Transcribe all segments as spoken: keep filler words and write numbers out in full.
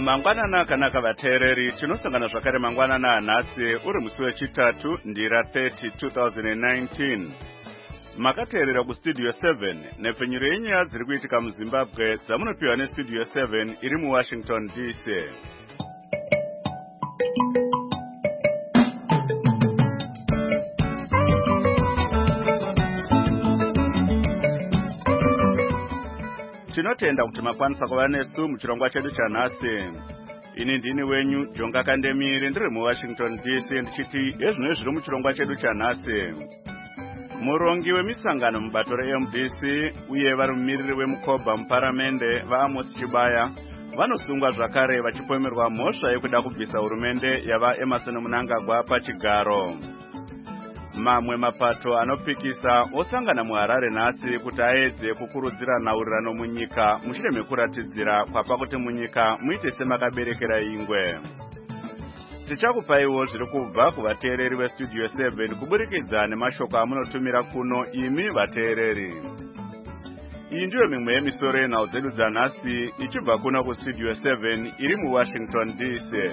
Mangwanana kanaka vateereri, tinosangana zvakare mangwanana nhasi uri musi wechitatu ndira thirty two thousand nineteen. Makateerera kustudio seven nepfenyuro yenyaya dziri kuitika muZimbabwe dzamunopiwa nestudio seven iri muWashington D C. Tinotenda kuti makwanisa kuva nesu muchirongwa chedu chanhasi. Ini ndini wenyu Jonga Kandemiri ndiri muWashington D C ndichiti ezvino zviri muchirongwa chedu chanhasi. Murongi wemisangano mubato reM D C uye vari mumiriri wemuKobha muparamende vaAmos Chibaya vanosungwa zvakare vachipomerwa mhosva yekuda kubvisa hurumende yavaEmerson Mnangagwa pachigaro. Mamwe mapato anopikisa osangana muHarare nhasi kuti aedze kukurudzira nhaurirano munyika mushure mekuratidzira kwapa kuti munyika muite semakaberekera ingwe. Tichakupaiwo zviri kubva kuvateereri vestudio seven kuburikidza nemashoko amunotumira kuno imi vateereri. Iyi ndiyo mimwe yemisoro yenhau dzedu dzanhasi ichibva kuno kustudio seven iri muWashington D C.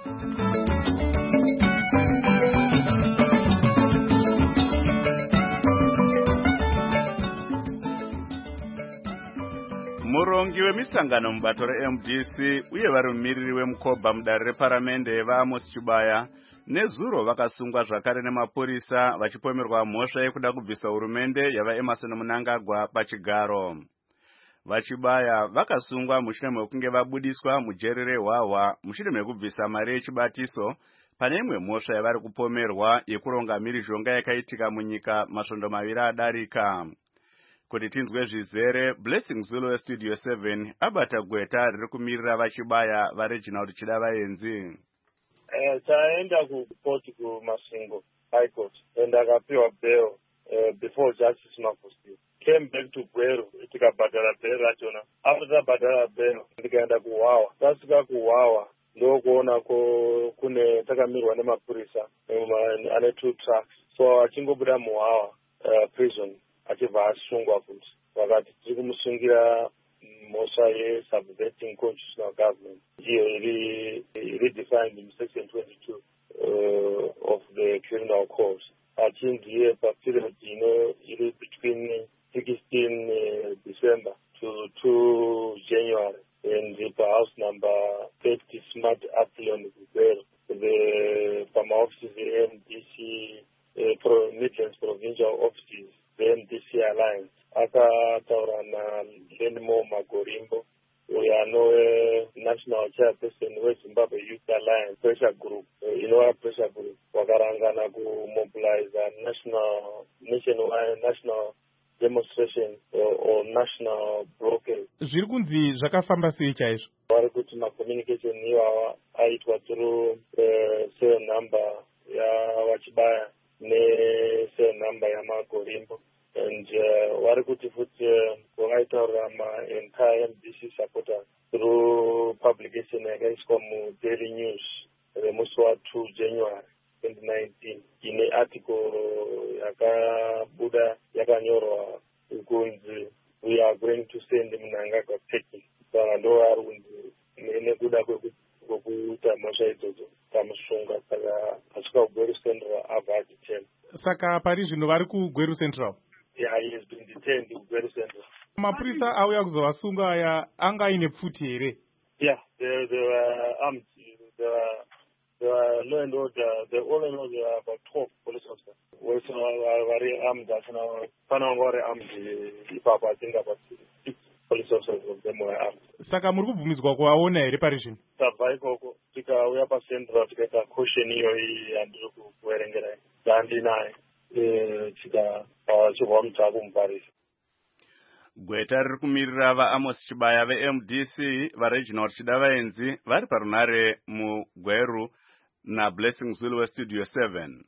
Murongi wemisangano mubato reM D C uye vari mumiriri wemuKobha mudare reparamende vaAmos Chibaya nezuro vakasungwa zvakare nemapurisa vachipomerwa mhosva yekuda kubvisa hurumende yavaEmerson Mnangagwa pachigaro. VaChibaya vakasungwa mushure mekunge vabudiswa mujeri reHwahwa mushure mekubvisa mari yechibatiso pane imwe mhosva yavari kupomerwa yekuronga mhirizhonga yakaitika munyika masvondo maviri adarika. Kuti tinzwe zvizere, Blessing Zulu westudio seven abata gweta riri kumirira vaChibaya vaReginald Chidavaenzi. Eh, taenda kupoti kuMasingo High Court and akapiwa bail uh, before Justice Mafusi. Came back to Gweru, tikabhadhara bail rachona. After tabhadhara bail, ndikaenda kuHwahwa. Tasvika kuHwahwa ndokuona ko kune takamirwa nemapurisa ane two trucks. So achingobuda muHwahwa uh, prison achibva asungwa futi. Vakati tiri kumusungira mhosva ye-subverting constitutional government. Iyo iri iri defined in section twenty-two uh, of the criminal code. Achindiye paperiod ino iri between sixteen uh, December to two January. And the house number thirty Smart Athlon there. The from offices the M D C uh, Pro Midlands Provincial Offices, the M D C Alliance. Akataura na Lenmo Magorimbo. We are no uh, national chairperson with Zimbabwe Youth Alliance pressure group. Uh, you know our pressure group. Wakarangana to mobilize a national, nationwide, national demonstration or, or national blockade. Zviri kunzi zvakafamba sei chaizvo? Vari kuti ma communication iwawa aitwa through cell number ya Vachibaya ne cell number ya Magorimbo. And vari kuti futi vakaitaura ma entire M D C supporters through publication yakaiswa mu Daily News remusi wa two January twenty nineteen. Ine article yakabuda yakanyorwa kunzi we are going to send Mnangagwa packing. Saka ndo vari kunzi nekuda kwekuita mhosva idzodzo tamusunga. Saka asvika kuGweru Central abva adetained. Saka pari zvino vari kuGweru Central? Yeah, he has been detained in Gweru Central. Mapurisa auya kuzovasunga aya anga aine pfuti here? Yeah, they, they were armed. They were, they were law and order. They all in all, there were about twelve police officers. We were very armed. Pana were armed. I think about six police officers of them were armed. Saka muri kubvumidzwa kuvaona here pari zvino? Tabva ikoko tikauya paCentral tikaita caution iyoyi yandiri kuverengera dzandinaye tika chibva mutsaku muParisi. Gweta riri kumirira vaAmos Chibaya veM D C vaReginald Chidavaenzi vari parunare muGweru na Blessing Zulu westudio seven.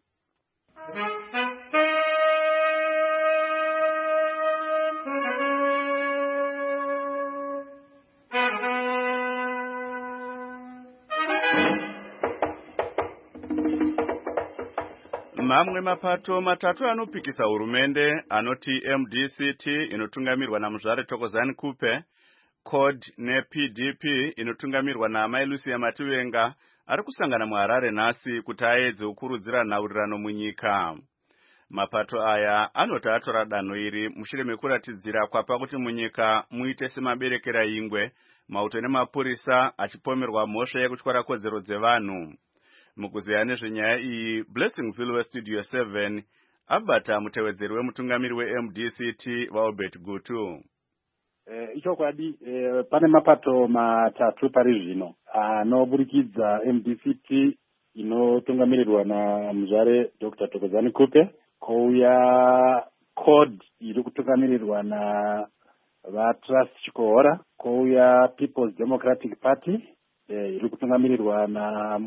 Mamwe mapato matatu anopikisa hurumende anoti M D C T inotungamirwa naMuzvare Thokozani Kupe C O D ne-P D P inotungamirwa naamai Lucia Mativenga ari kusangana muHarare nhasi kuti aedze kukurudzira nhaurirano munyika. Mapato aya anoti atora danho iri mushure mekuratidzira kwapa kuti munyika muite semaberekera ingwe, mauto nemapurisa achipomerwa mhosva yekutyara kodzero dzevanhu. Mukuzeya nezvenyaya iyi, Blessing Zulu weStudio seven abata mutevedzeri wemutungamiri we-M D C T vaObert Gutu. Eh, ichokwadi eh, pane mapato matatu pari zvino anoburikidza M D C T inotungamirirwa namuzvare Doctor Thokozani Kupe, kouya C O D iri kutungamirirwa navaTrust Chikohora, kouya People's Democratic Party eh, iri kutungamirirwa na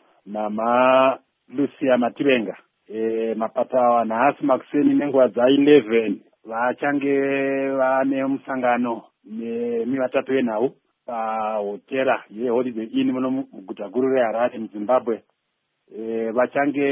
nama Lucia Mativenga. E, mapato awa nhasi makuseni nenguva dza eleven vachange vane musangano nevatatu venhau pahotera yeHoliday Inn muno muguta guru reHarare muZimbabwe. E, vachange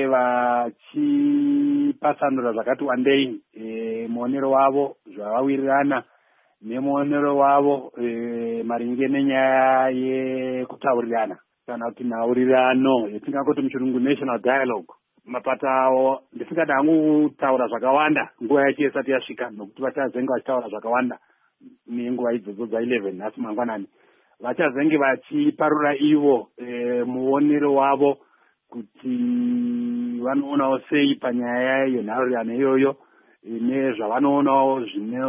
vachipasanura zvakati wandei e, muonero wavo zvavawirirana nemuonero wavo e, maringe nenyaya yekutaurirana kana kuti nhaurirano yatingangoti muchirungu national dialogue. Mapato awo ndisingada hangu kutaura zvakawanda nguva yacho isati yasvika, nokuti vachazenge vachitaura zvakawanda nenguva idzodzo dza eleven nhasi mangwanani. Vachazenge vachiparura ivo e, muonero wavo kuti vanoonawo sei panyaya yenhaurirano iyoyo e, nezvavanoonawo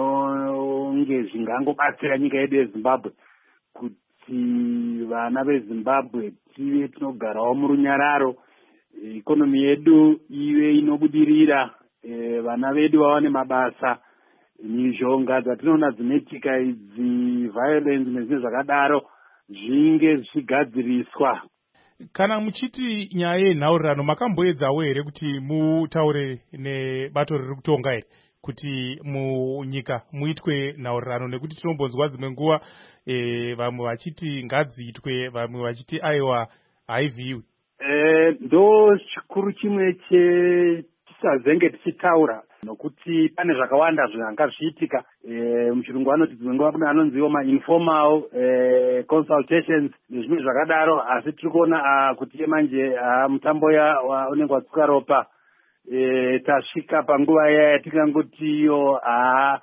zvinonge zvingangobatsira nyika yedu yeZimbabwe kuti vana veZimbabwe tive tinogarawo murunyararo, ikonomi yedu ive inobudirira, e, vana vedu vawane mabasa, mizhonga dzatinoona dzinoitika idzi violence nezvinhu zvakadaro zvinge zvichigadziriswa. Kana muchiti nyaya yenhaurirano makamboedzawo here kuti mutaure nebato riri kutonga here kuti munyika muitwe nhaurirano, nekuti tinombonzwa dzimwe nguva e, vamwe vachiti ngadziitwe, vamwe vachiti aiwa haivhiwi. Eh, ndo chikuru chimwe chetisazenge tichitaura, nokuti pane zvakawanda zvanga zviitika. E, muchirungu anoti dzimwe nguva kune anonziwo ma-informal e, consultations nezvimwe zvakadaro, asi tiri kuona kuti manje mutambo unenge watsuka ropa. E, tasvika panguva iya yatingangotiyo haa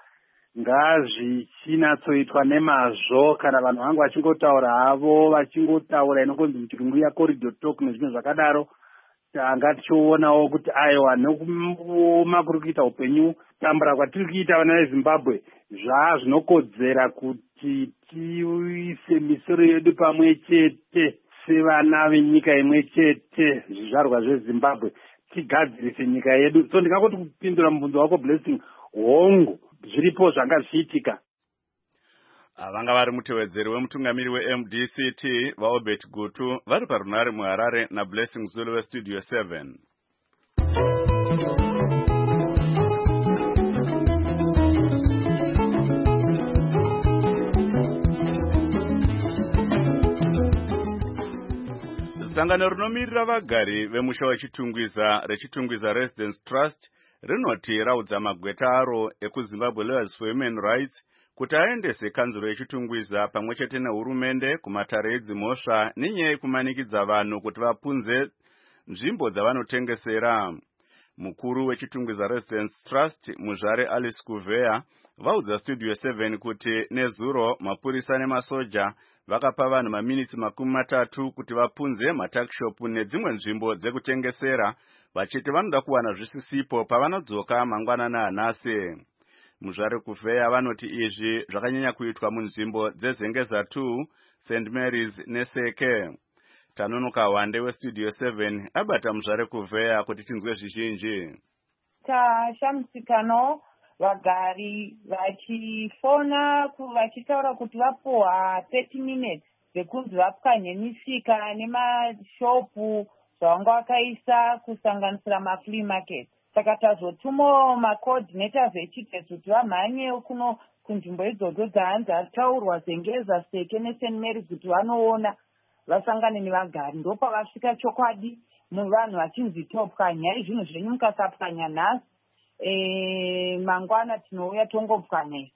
ngazvichinatsoitwa nemazvo, kana vanhu vangu vachingotaura havo vachingotaura inongonzi muchirungu ya corridor talk nezvimwe zvakadaro, tanga tichionawo kuti aiwa nekuoma kuri kuita upenyu tambura kwatiri kuita vana veZimbabwe zvaa zvinokodzera kuti tiise misoro yedu pamwe chete sevana venyika imwe chete, zvizvarwa zveZimbabwe, tigadzirise nyika yedu. So ndingangoti kupindura mubvunzo wako Blessing, hongu zviripo zvanga zviitika. Vanga vari mutevedzeri wemutungamiri we-M D C T vaObert Gutu vari parunare muHarare naBlessing Zulu weStudio seven. Sangano rinomirira vagari vemusha wechitungwiza rechitungwiza Residence Trust rinoti raudza magweta aro ekuZimbabwe Lawyers for Human Rights kuti aendese kanzuro yechitungwiza pamwe chete nehurumende kumatare edzimhosva nenyaya yekumanikidza vanhu kuti vapunze nzvimbo dzavanotengesera. Mukuru wechitungwiza Residence Trust muzvare Alice Kuveya vaudza Studio seven kuti nezuro mapurisa nemasoja vakapa vanhu maminitsi makumi matatu kuti vapunze matakishop nedzimwe nzvimbo dzekutengesera, vachiti vanoda kuwana zvisisipo pavanodzoka mangwanani anhasi. Muzvare Kuveya vanoti izvi zvakanyanya kuitwa munzvimbo dzezengeza two, Saint Mary's neSeke. Tanonoka Wande weStudio seven abata muzvare Kuveya kuti tinzwe zvizhinji. Tashamsikano vagari vachifona vachitaura kuti vapuwa thirty minutes dzekunzi vapwanye misika nemashopu zvavanga vakaisa kusanganisira maflea market. Saka tazotumawo macoordinators echitezo kuti vamhanye kuno kunzvimbo idzodzo dzahanzi ataurwa Zengeza, Seke neSaint Mary's kuti vanoona vasangane nevagari. Ndopavasvika chokwadi muvanhu vachinzi topwanya izvinhu zvenyu mukasapwanya nhasi e, mangwana tinouya tongopwanya isusu.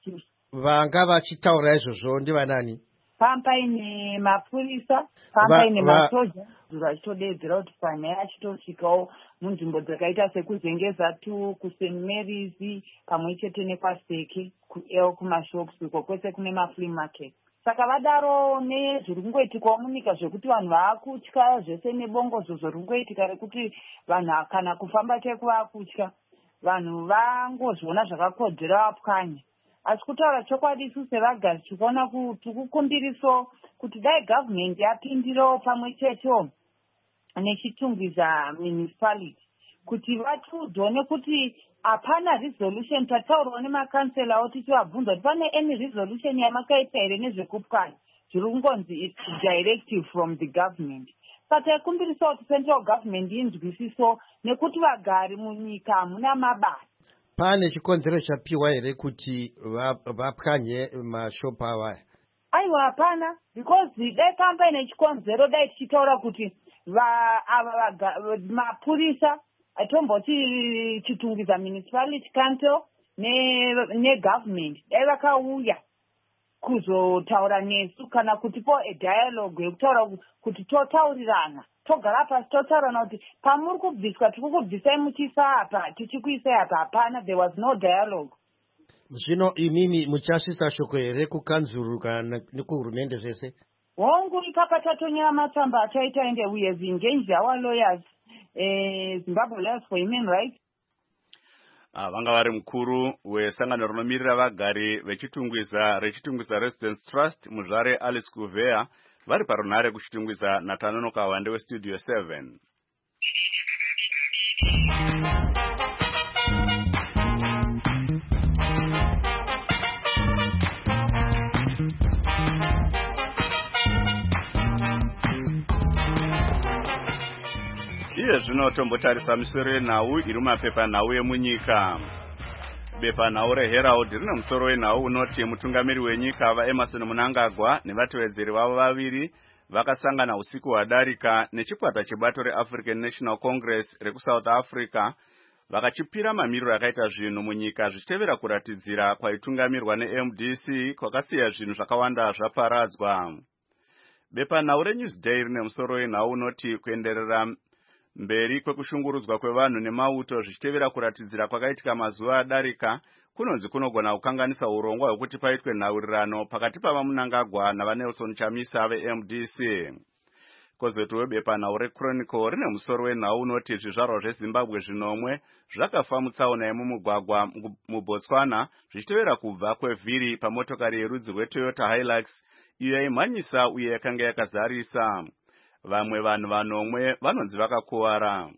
vanga vachitaura izvozvo ndivanani? Pampaine mapurisa, pampaine masoja vachitodedzera kuti fani achitosvikawo munzvimbo dzakaita sekuzengeza tu kuSt Mary's pamwe chete nekwaseke kuel kumashops uko kwese kune maflea market. Saka vadaro nezviri kungoitikawo munyika zvekuti vanhu vaakutya zvese nebongozo zviri kungoitika rekuti vanhu kana kufamba cheko vaakutya, vanhu vangozviona zvakakodzera vapwanya. Asi kutaura chokwadi isu sevagari tikuona kuti kukumbiriso kuti dai gavhumende yapindirawo pamwe chetewo nechitungwiza municipality kuti vatiudzewo nekuti hapana resolution tataurawo nemakanselawo tichivabvunza kuti pane any resolution yamakaita here nezvekupwanya zviri kungonzi its directive from the government. Saka taikumbirisawo kuti central government inzwisiso nekuti vagari munyika hamuna mabasa. Pane chikonzero chapiwa here kuti vapwanye mashopu ava? Aiwa hapana, because dai pamba ine chikonzero dai tichitaura kuti mapurisa tomboti chitungwiza municipality council negovernment dai vakauya kuzotaura nesu kana kutipo dialogue yekutaura kuti totaurirana togara pasi totaurirana kuti pamuri kubviswa tiri kubvisai muchiisa apa tichikuisai apa. Hapana, there was no dialogue. Zvino imimi muchasvisa shoko here kukanzuru kana nekuhurumende zvese? Hongu ipapa tatonyera matsamba achaita ende we have engaged our lawyers, eh, Zimbabwe Lawyers for Human Rights. Ah, vanga vari mukuru wesangano rinomirira vagari vechitungwiza rechitungwiza Residence Trust muzvare Alice Kuvea vari parunhare kuchitungwiza Natanono Kawande weStudio seven. Iye zvino tombotarisa misoro yenhau iri mumapepa nhau emunyika. Bepa nhau reHerald rine musoro wenhau unoti mutungamiri wenyika vaEmerson Mnangagwa nevatevedzeri vavo vaviri vakasangana usiku hwadarika nechikwata chebato reAfrican National Congress rekuSouth Africa vakachipira mamiriro akaita zvinhu munyika zvichitevera kuratidzira kwaitungamirwa neM D C kwakasiya zvinhu zvakawanda zvaparadzwa. Bepa nhau reNewsday rine musoro wenhau unoti kuenderera mberi kwekushungurudzwa kwevanhu nemauto zvichitevera kuratidzira kwakaitika mazuva adarika kunonzi kunogona kukanganisa urongwa hwekuti paitwe nhaurirano pakati pavaMnangagwa navaNelson Chamisa veM D C. Kozotiwo bepa nhau reChronicle rine musoro wenhau unoti zvizvarwa zveZimbabwe zvinomwe zvakafa mutsaona yemumugwagwa muBotswana zvichitevera kubva kwevhiri pamotokari yerudzi rweToyota Hilux iyo yaimhanyisa uye yakanga yakazarisa. Vamwe vanhu vanomwe vanonzi vakakuwara.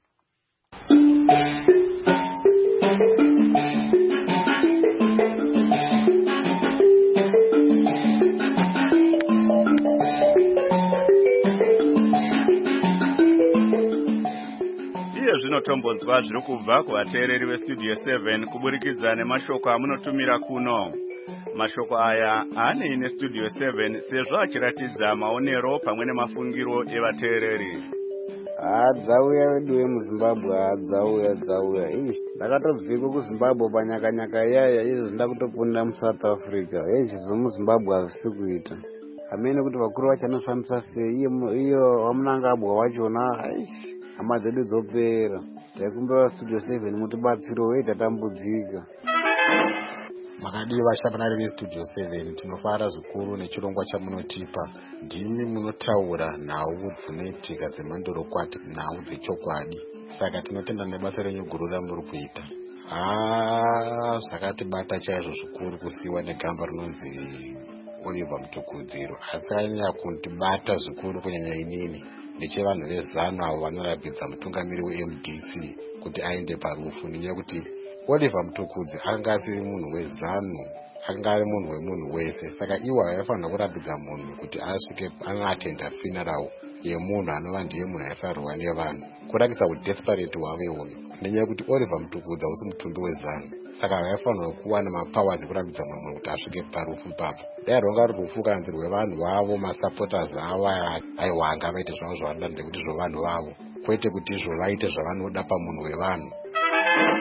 Iye zvinotombonzwa zviri kubva kuvateereri veStudio seven kuburikidza nemashoko amunotumira kuno. Mashoko aya ane ine Studio seven sezvo achiratidza maonero pamwe nemafungiro evateereri. Adzauya wedu wemuZimbabwe adzauya dzauya. Ish, ndakatobviko kuZimbabwe panyakanyaka iyaya izvo zvinda kutopunda muSouth Africa. Ish, zvomuZimbabwe hazvisi kuita. Hamene kuti vakuru vachanoshamisa sei iyo vaMnangagwa wachona. Ish, hama dzedu dzopera. Taikumbiwa Studio seven mutibatsiro wei tatambudzika. Makadiwa shabanari veStudio seven tinofara zvikuru nechirongwa chamunotipa. Ndimi munotaura nhau dzinoitika dzemandorokwati, nhau dzechokwadi. Saka tinotenda nebasa renyu guru ramuri kuita. Ah, zvakatibata chaizvo zvikuru kusiwa negamba rinonzi Oliver Mtukudziro. Asi kanyanya kundibata zvikuru kunyanya inini nechevanhu vezano avo vanorapidza mutungamiri weM D C kuti aende parufu nenyaya kuti Oliver Mtukudzi anga asiri munhu wezano, anga ari munhu wemunhu wese. Saka iwo aifanira kurapidza munhu kuti asvike anatenda funeral yemunhu anova ndiye munhu aifanirwa nevanhu, kurakidza kudesperate hwavo iwoyo nenyaya kuti Oliver Mtukudzi hausi mutumbi wezano. Saka aifanira kuwana mapowers ekurapidza munhu kuti asvike parufu ipapo. Dai ronga ruri rufu kanzi rwevanhu vavo, masupporters avo aiwanga vaite zvavo zvavanoda ndekuti zvo vanhu vavo, kwete kuti izvo vaite zvavanoda pamunhu wevanhu.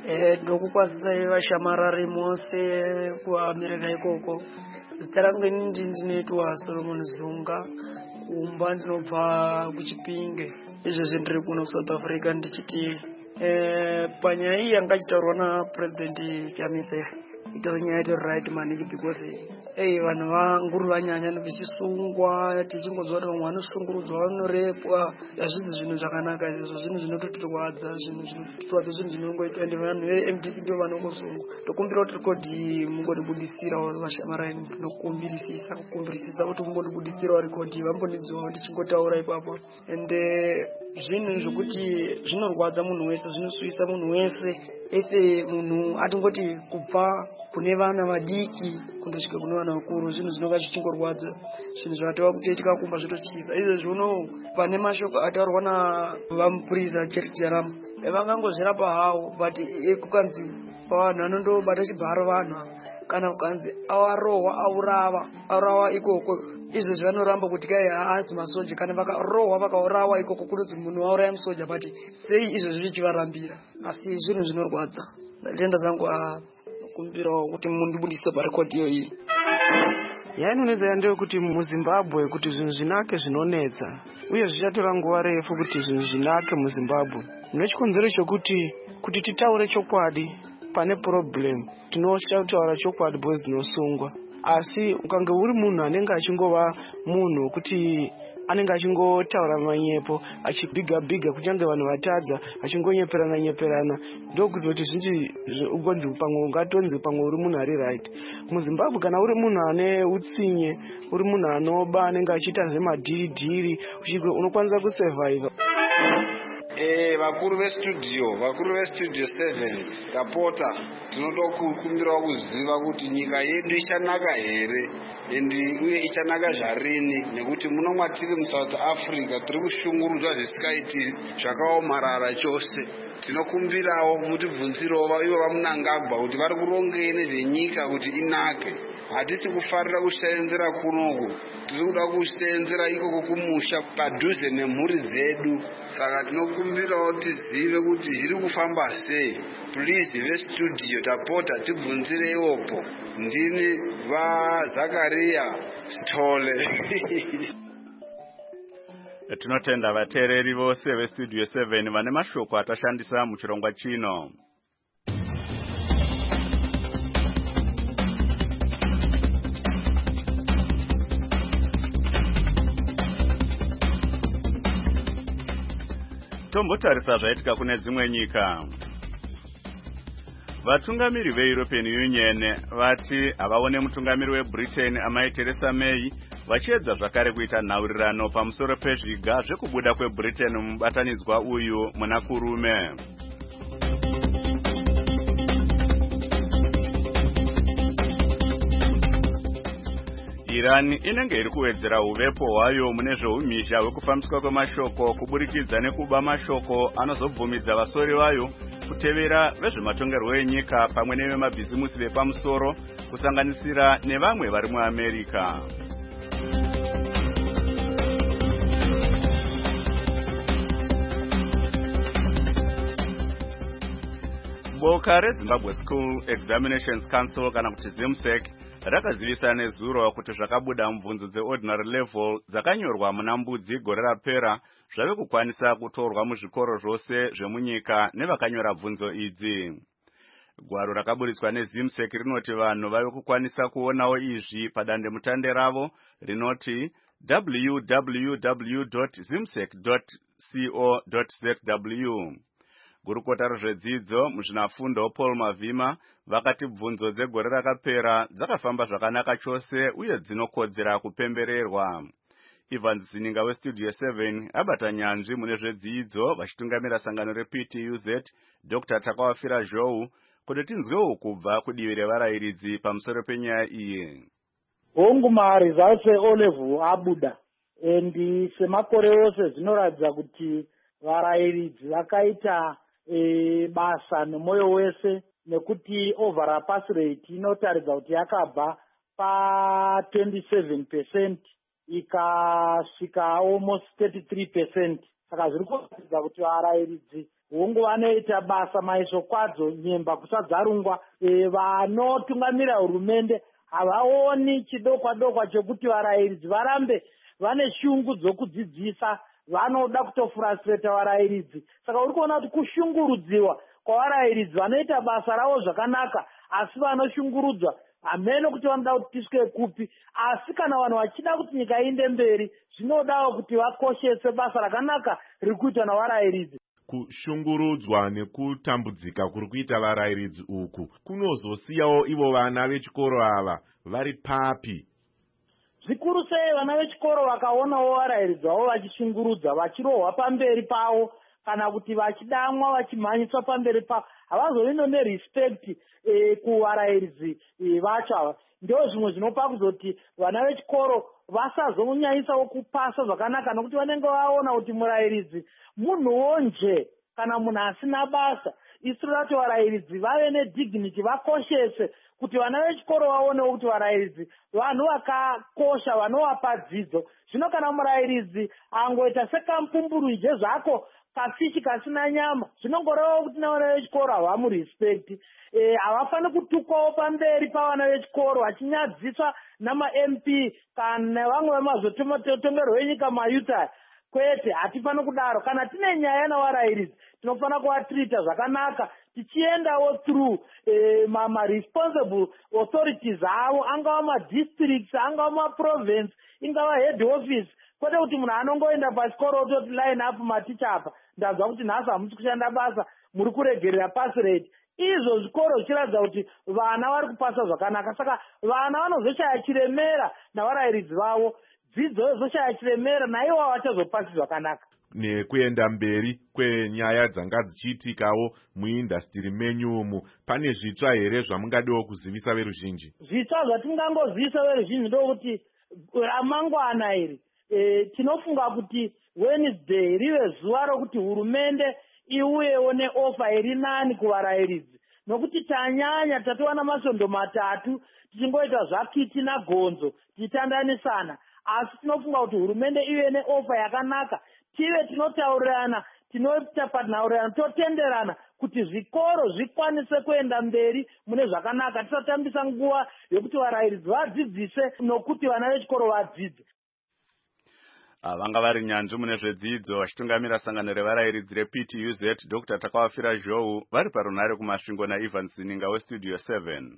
Eh, ndokukwazisai vashamarari mose kuAmerika ikoko. Zita rangu ini ndinoitwa Solomon Zunga, kumba ndinobva kuChipinge. Izvezvi ndiri kuno kuSouth Africa ndichiti eh, panyaya iyi yanga ichitaurwa naPresident Chamisa itori nyaya iti right maningi because ei vanhu vanguru vanyanya vichisungwa tichingonzwa kuti vamwe vanosungurudzwa vanorepwa. Hazvisi zvinhu zvakanaka izvozvo, zvinhu zvinototwadza zvinhu zvinototwadza zvinhu zvinongoitwa ende vanhu veM D C ndivo vanongosungwa. Ndokumbira kuti rekodhi mungondibudisirawo vashamaraini, ndokumbirisisa kukumbirisisa kuti mungondibudisirawo rekodhi vambonidzowo ndichingotaura ipapo. Ende zvinhu zvokuti zvinorwadza munhu wese, zvinosuvisa munhu wese. Efe munhu atingoti kubva kune vana vadiki kundosvika kune vana vakuru, zvinhu zvinonga zvichingorwadza, zvinhu zvatova kutoitika kumba zvototyisa. Izvezvi uno pane mashoko ataurwa navamupurisa Cherry Jarama vangangozvirapa havo, but kukanzi vanhu vanondobata chibharo vanhu kana kukanzi awarohwa aurava aurava ikoko. Izvezvi vanoramba kuti kai haasi masoja, kana vakarohwa vakaurawa ikoko kunonzi munhu wauraya musoja, but sei izvezvi zvichivarambira? Asi zvinhu zvinorwadza. Tenda zangu kumbirawo kuti mundibudise parekodhi iyoyi. Yainonetsa ndeyekuti muZimbabwe kuti zvinhu zvinake zvinonetsa uye zvichatora nguva refu kuti zvinhu zvinake muZimbabwe. Nechikonzero chokuti kuti titaure chokwadi pane problem tinotaura chokwadi bozi dzinosungwa. Asi ukange uri munhu anenge achingova munhu kuti anenge achingotaura manyepo achibhiga bhiga kunyange vanhu vatadza achingonyeperana nyeperana, ndokuti kuti zvinji ugonzi pamwe ungatonzi pamwe uri munhu ari right. MuZimbabwe kana uri munhu ane utsinye, uri munhu anoba anenge achiita zvemadhiridhiri unokwanisa kusurvive. Eh, vakuru vestudio vakuru vestudio seven tapota tinoda kukumbirawo kuziva kuti nyika yedu ichanaka here endi uye ichanaka zvarini, nekuti muno mwatiri muSouth Africa tiri kushungurudzwa zvisikaiti zvakaomarara chose. Tinokumbirawo mutibvunzirewo ivo vamunangagwa kuti vari kurongei nezvenyika kuti inake. Hatisi kufarira kuseenzera kunoku, tiri kuda kuseenzera ikoko kumusha padhuze nemhuri dzedu. Saka tinokumbirawo tizive kuti zviri kufamba sei. Please vestudio tapota tibvunzireiwopo. Ndini vaZakaria Sithole. Tinotenda vateereri vose vestudio seven vane mashoko atashandisa muchirongwa chino. Tombotarisa zvaitika kune dzimwe nyika. Vatungamiri veEuropean Union vati havaone mutungamiri weBritain amai Theresa May vachiedza zvakare kuita nhaurirano pamusoro pezviga zvekubuda kweBritain mubatanidzwa uyu muna kurume. Iran inenge iri kuwedzera uvepo hwayo mune zveumhizha hwekufambiswa kwemashoko kuburikidza nekuba mashoko anozobvumidza vasori vayo kutevera vezvematongerwo enyika pamwe nevemabhizimusi vepamusoro kusanganisira nevamwe vari muAmerika. Boka reZimbabwe School Examinations Council kana kuti ZIMSEC rakazivisa nezuro kuti zvakabuda mubvunzo dzeordinary level dzakanyorwa muna Mbudzi gore rapera zvave kukwanisa kutorwa muzvikoro zvose zvemunyika nevakanyora bvunzo idzi. Gwaro rakaburitswa neZIMSEC rinoti vanhu vave kukwanisa kuonawo izvi padandemutande ravo rinoti w w w dot zimsec dot co dot z w. Gurukota rezvedzidzo muzvinafundo Paul Mavhima vakati bvunzo dzegore rakapera dzakafamba zvakanaka chose uye dzinokodzera kupembererwa. Evans Zininga weStudio seven abata nyanzvi mune zvedzidzo vachitungamira sangano reP T U Z Doctor Takawafira Zhou kuti tinzwewo kubva kudivi revarairidzi pamusoro penyaya iyi. Hongu maresults e-O-level abuda endi semakore ose zvinoratidza kuti varairidzi vakaita e, basa nemoyo wese, nekuti overall pass rate inotaridza kuti yakabva pa twenty-seven percent ikasvika almost thirty-three percent. Saka zviri kuratidza kuti varairidzi hongu vanoita basa maizvo kwadzo nyemba kusadzarungwa. E, vanotungamira hurumende havaoni chidokwa dokwa chekuti varayiridzi varambe vane shungu dzokudzidzisa, vanoda kutofurasireta varayiridzi. Saka uri kuona kuti kushungurudziwa kwavarayiridzi vanoita basa ravo zvakanaka, asi vanoshungurudzwa hameno kuti vanoda kuti tiswe kupi. Asi kana vanhu vachida kuti nyika iende mberi, zvinodawo kuti vakoshese basa rakanaka riri kuitwa navarayiridzi. Kushungurudzwa nekutambudzika kuri kuita varayiridzi uku kunozosiyawo ivo vana vechikoro ava vari papi? Zvikuru sei vana vechikoro vakaonawo varayiridzi vavo vachishungurudza, vachirohwa pamberi pavo, kana kuti vachidamwa vachimhanyiswa pamberi pavo, havazovino nerespect e, kuvarayiridzi e, vacho ava. Ndo zvimwe zvinopa kuzoti vana vechikoro vasazonyaisawo kupasa zvakanaka, nokuti vanenge vaona kuti murayiridzi munhuwo nje kana munhu asina basa. Isu racho varayiridzi vave nedignity, vakoshese kuti vana vechikoro vaonewo kuti varayiridzi vanhu vakakosha vanovapa dzidzo. Zvino kana murayiridzi angoita sekampumburuje zvako kafishi kasina nyama, zvinongorevo kuti navana vechikoro havamurespect. Havafani kutukwawo pamberi pavana vechikoro vachinyadziswa nama-M P kana vamwe vemazotongerwo enyika mayuta. Kwete, hatifani kudaro. Kana tine nyaya navarayiridzi tinofana kuvatrita zvakanaka, tichiendawo through eh, ma-responsible authorities avo, angava madistricts, angava maprovince, ingava head office. Kwete kuti munhu anongoenda pachikoro ototi line up maticha apa, ndanzwa kuti nhasi hamusi kushanda basa, muri kuregerera pass rate. Izvo zvikoro zvichiratidza kuti vana vari kupasa zvakanaka. Saka vana vanozoshaya chiremera navarayiridzi vavo, dzidzo yozoshaya chiremera, naivo havachazopasi zvakanaka. Nekuenda mberi kwenyaya dzanga dzichiitikawo muindastiri menyu umu, pane zvitsva here zvamungadiwo kuzivisa veruzhinji? Zvitsva zvatingangozivisa veruzhinji ndokuti ramangwana iri e, tinofunga kuti Wednesday rive zuva rokuti hurumende iuyewo neofa iri nani kuvarayiridzi, nokuti tanyanya tatowana masvondo matatu tichingoita zvakiti nagonzo tichitandanisana. Asi tinofunga kuti hurumende ive neofa yakanaka, tive tinotaurirana, tinoita panhaurirana, totenderana kuti zvikoro zvikwanise kuenda mberi mune zvakanaka. Tisatambisa nguva yokuti varayiridzi vadzidzise nokuti vana vechikoro vadzidze. Vanga vari nyanzvi mune zvedzidzo vachitungamira sangano revarayiridzi reP T U Z Doctor Takawafira Zhou vari parunhare kumasvingo naIvan Zininga westudio seven.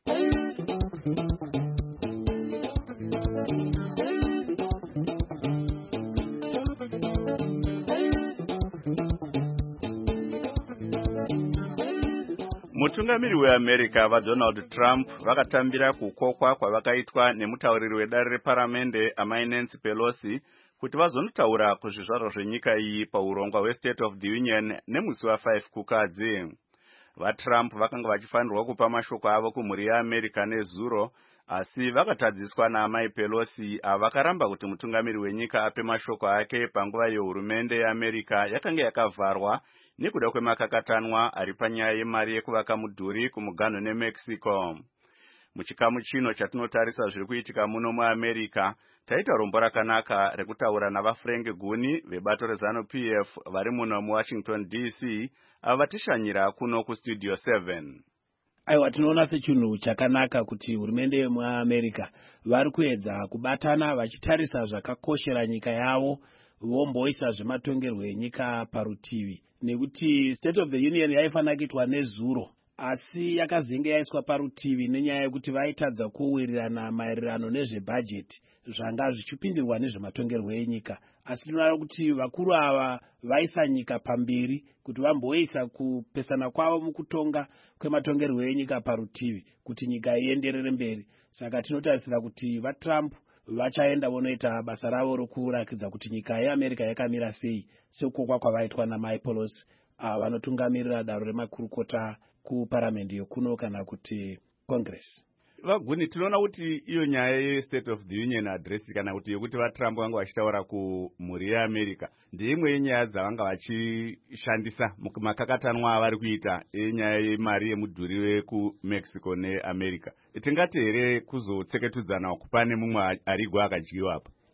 Mutungamiri weAmerica vaDonald Trump vakatambira kukokwa kwavakaitwa nemutauriri wedare reparamende amai Nancy Pelosi kuti vazonotaura kuzvizvarwa zvenyika iyi paurongwa hweState of the Union nemusi wafive kukadzi. VaTrump vakanga vachifanirwa kupa mashoko avo kumhuri yeAmerica nezuro, asi vakatadziswa naamai Pelosi avakaramba kuti mutungamiri wenyika ape mashoko ake panguva yehurumende yeAmerica yakanga yakavharwa nekuda kwemakakatanwa ari panyaya yemari yekuvaka mudhuri kumuganho neMexico. Muchikamu chino chatinotarisa zviri kuitika muno muAmerica, taita rombo rakanaka rekutaura navaFrank Guni vebato reZanu P F vari muno muWashington D C ava vatishanyira kuno kustudio seven. Aiwa, tinoona sechinhu chakanaka kuti hurumende yemuAmerica vari kuedza kubatana vachitarisa zvakakoshera nyika yavo, vomboisa zvematongerwo enyika parutivi, nekuti State of the Union yaifanira kuitwa nezuro, asi yakazenge yaiswa parutivi nenyaya yekuti vaitadza kuwirirana maererano nezvebhajeti zvanga zvichipindirwa nezvematongerwo enyika. Asi tinoona kuti vakuru ava vaisa nyika pamberi kuti vamboisa kupesana kwavo mukutonga kwematongerwo enyika parutivi kuti nyika ienderere mberi. Saka tinotarisira kuti vaTrump vachaenda vonoita basa ravo rokurakidza kuti nyika yeAmerica yakamira sei, sekukokwa kwavaitwa naMai Pelosi vanotungamirira daro remakurukota kuparamendi yokuno kana kuti Congress. Vaguni, tinoona kuti iyo nyaya yeState of the Union address kana kuti yokuti vaTrump vanga vachitaura kumhuri yeAmerica ndeimwe yenyaya dzavanga vachishandisa mumakakatanwa avari kuita enyaya yemari yemudhuri wekuMexico neAmerica. Tingati here kuzotseketudzana kupane mumwe arigwa akadyiwa apa?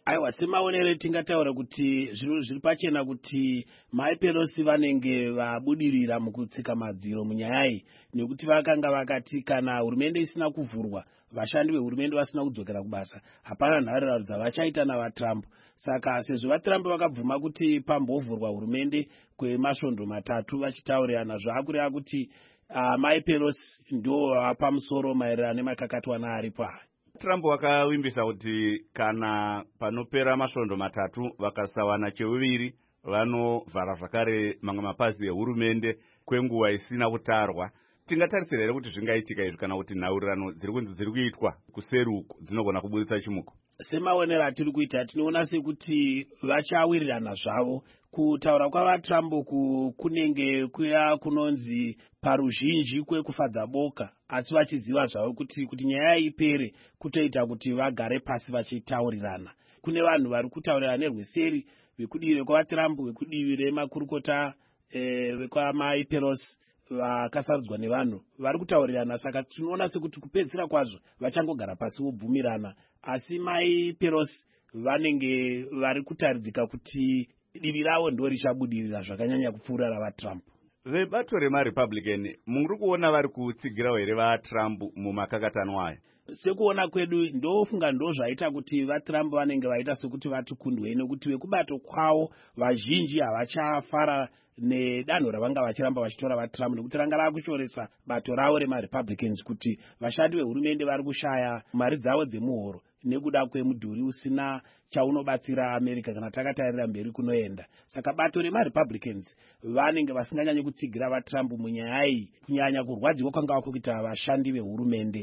aiwa semaonero tingataura kuti zviro zviri pachena kuti mai Pelosi vanenge vabudirira mukutsika madziro munyaya iyi, nekuti vakanga vakati kana hurumende isina kuvhurwa vashandi vehurumende vasina kudzokera kubasa hapana nharira dzavachaita navaTrump. Saka sezvo vaTrump vakabvuma kuti pambovhurwa hurumende kwemasvondo matatu vachitaurirana, zvaakureva kuti uh, mai Pelosi ndo vapamusoro maererano nemakakatwana aripo aya. Trump wakavimbisa kuti kana panopera masvondo matatu vakasawana cheuviri vanovhara zvakare mamwe mapazi ehurumende kwenguva isina kutarwa. Tingatarisira here kuti zvingaitika izvi kana kuti nhaurirano dziri kunzi dziri kuitwa kuseri uku dzinogona kuburitsa chimuko? Semaonero atiri kuita tinoona sekuti vachawirirana zvavo. Kutaura kwavaTrump kunenge kuya kunonzi paruzhinji kwekufadza boka, asi vachiziva zvavo kuti kuti nyaya ipere kutoita kuti vagare pasi vachitaurirana. Kune vanhu vari kutaurirana nerweseri, vekudivi kwavaTrump, vekudivi remakurukota eh, vekwamai Pelosi vakasarudzwa nevanhu vari kutaurirana. Saka tinoona sekuti kupedzisira kwazvo vachangogara pasi vobvumirana, asi mai Pelosi vanenge vari kutaridzika kuti divi ravo ndo richabudirira zvakanyanya kupfuura ravaTrump. Vebato remaRepublican muri kuona vari kutsigirawo here vaTrump mumakakatano aya? Sekuona kwedu ndofunga ndo zvaita kuti vaTrump vanenge vaita sekuti vati kundwei, nekuti vekubato kwavo vazhinji havachafara nedanho ravanga vachiramba vachitora vaTrump, nekuti ranga rakushoresa bato ravo remaRepublicans kuti vashandi vehurumende vari kushaya mari dzavo dzemuhoro nekuda kwemudhuri usina chaunobatsira America kana takatarira mberi kunoenda. Saka bato remaRepublicans vanenge vasinganyanyi kutsigira vaTrump munyaya iyi, kunyanya kurwadziwa kwanga kuita vashandi vehurumende.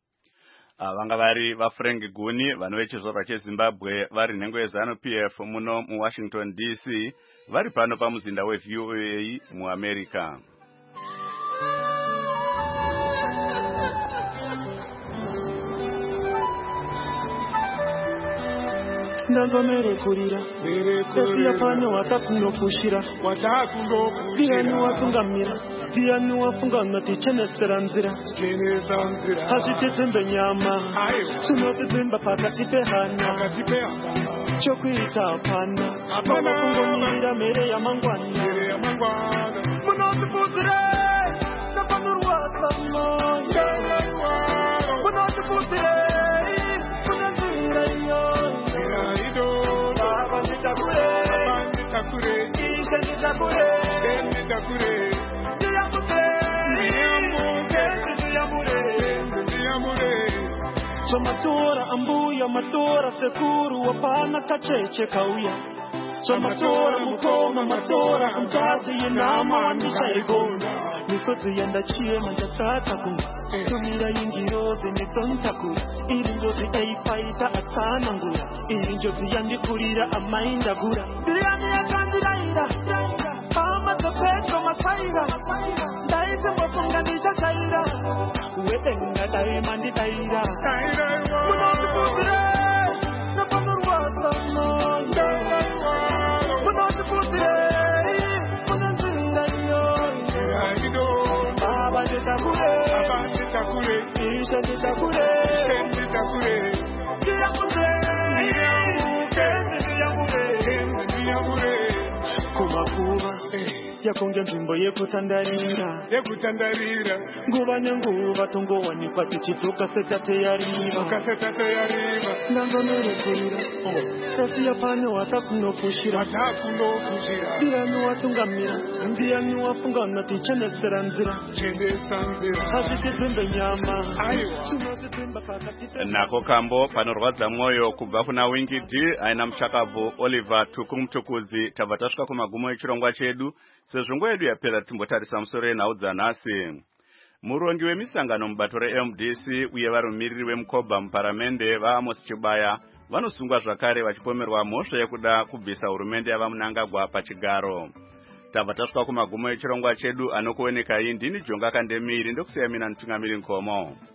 Vanga vari vaFrank Guni vanhu vechizvarwa cheZimbabwe vari nhengo yeZanu P F muno muWashington D C, vari pano pamuzinda weV O A muAmerica. Ndanzomerekurira esiya pano watakunofushira ndiani watungamira ndiani wafungana tichenesera nzira hazvitedzembe nyama zvinotidzimba pakati pehana chokuita hapana vavakungomirira mhere yamangwana munotipuzire napanorwadza moyo munotipuzire kune nzira iyoyo Takure, ishe ni takure, ni takure, niyamure, niyamure, niyamure, niyamure. So matora ambuya matora sekuru wapana kacheche kauya. So matora mukoma matora amjazi yenama anisha igonda. Nisozi yanda chie manjatata kunga. Tumira yingiroze nitsontakura. Iringozi eipaita atana ngura. Irinjozi yandikurira amainda gura. Diani ya chandiraira. Ama topetro masaira. Daise mwafunga nisha chaira. Wetenga daima nditaira. Munoti kuzire. Napanurwata moyo. Munoti kuzire. Munanzira iyo. Baba nitakure. Baba nitakure. Isha nitakure. Isha nitakure. Niyamure. Niyamure. Niyamure. Kumakuba. Yakonge nzvimbo yekutandarira yekutandarira nguva nenguva tongowanikwa tichidzoka setateyariva kasetateyariva ndanzomerekurira tasiya pane watakunofushira watakunofushira ndiani watungamira ndiani wafungana tichenesera nzira chendesa nzira hazvitedzembe nyama zvinotidzimba pakati nako kambo panorwadza mwoyo kubva kuna Winky D aina muchakabvu Oliver Tukumutukudzi. Tabva tasvika kumagumo echirongwa chedu. Sezvo nguva yedu yapera timbotarisa musoro yenhau dzanhasi. Murongi wemisangano mubato reM D C uye varumiriri vemukoba muparamende vaAmos Chibaya vanosungwa zvakare vachipomerwa mhosva yekuda kubvisa hurumende yavaMnangagwa pachigaro. Tabva tasvika kumagumo echirongwa chedu. Anokuonekai ndini Jonga Kandemiri ndokusiya mina Mutungamiri Nkomo.